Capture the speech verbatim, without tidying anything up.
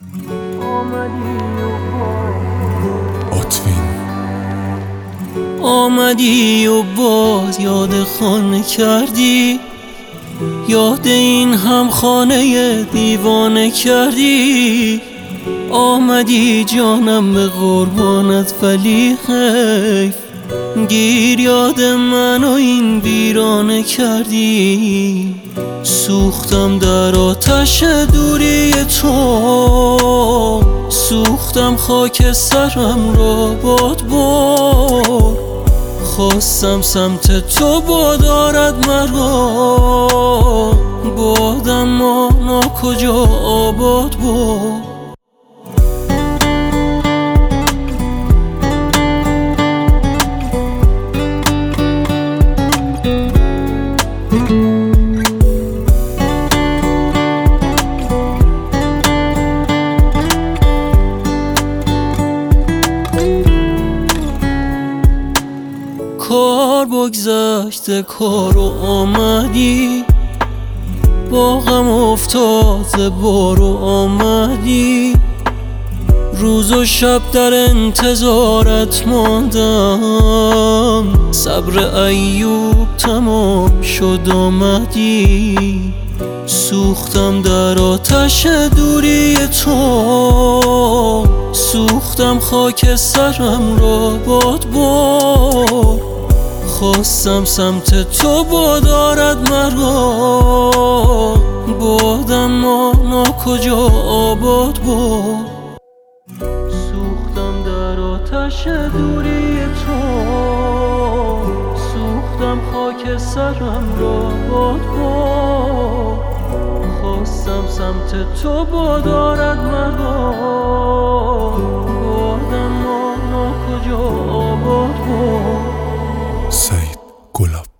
آتوین آمدی و باز یاد خانه کردی، یاد این هم خانه دیوانه کردی. آمدی جانم به قربانت ولی حیف، گیر یاد من و این ویرانه کردی. سوختم در آتش دوری تو، سوختم خاک سرم را باد بر. خواستم سمت تو بادارد مرا، بادم مانا کجا آباد بود. کار بگذشته کارو آمدی، با غم افتاده بارو آمدی. روز و شب در انتظارت ماندم، صبر ایوب تمام شد آمدی. سوختم در آتش دوری تو، سوختم خاک سرم را باد بر. خواستم سمت تو بادارد مرا، بادم مانا کجا آباد بود. سوختم در آتش دوری تو، سوختم خاک سرم را باد بر. خواستم سمت تو بادارد مرا، بادم مانا کجا آباد بود. سعید گلاب.